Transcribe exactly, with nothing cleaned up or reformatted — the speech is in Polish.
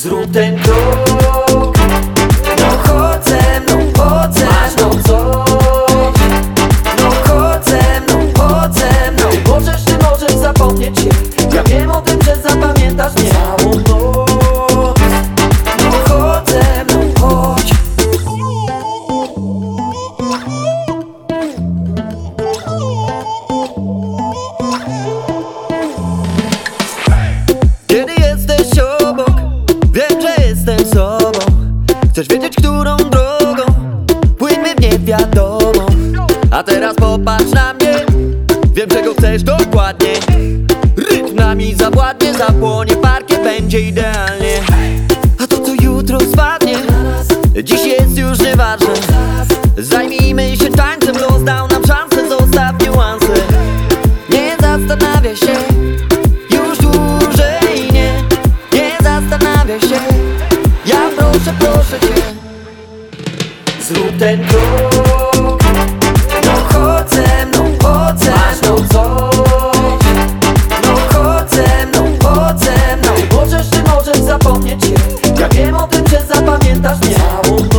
Zrób ten krok, no chodź ze mną, chodź ze mną coś. No chodź ze mną, chodź ze mną. Ty możesz, ty możesz zapomnieć się. Ja wiem o tym, że zapamiętasz mnie całą noc. No chodź ze mną, chodź. Kiedy jesteś obok, wiem, że jestem sobą. Chcesz wiedzieć, którą drogą płyńmy w niewiadomą. A teraz popatrz na mnie, wiem, czego chcesz dokładnie. Rytm nami zawładnie, zapłonie parkiet, będzie idealnie. A to co jutro spadnie, dziś jest już nieważne. Zajmijmy się tańcem, los dał nam szansę, zostaw niuanse. Nie zastanawiaj się już dłużej, nie, nie zastanawiaj się. Ja proszę, proszę cię, zrób ten krok, no chodź ze mną, chodź ze mną coś. No chodź ze mną, chodź ze mną. Ty możesz, ty możesz zapomnieć się. Ja wiem o tym, że zapamiętasz mnie całą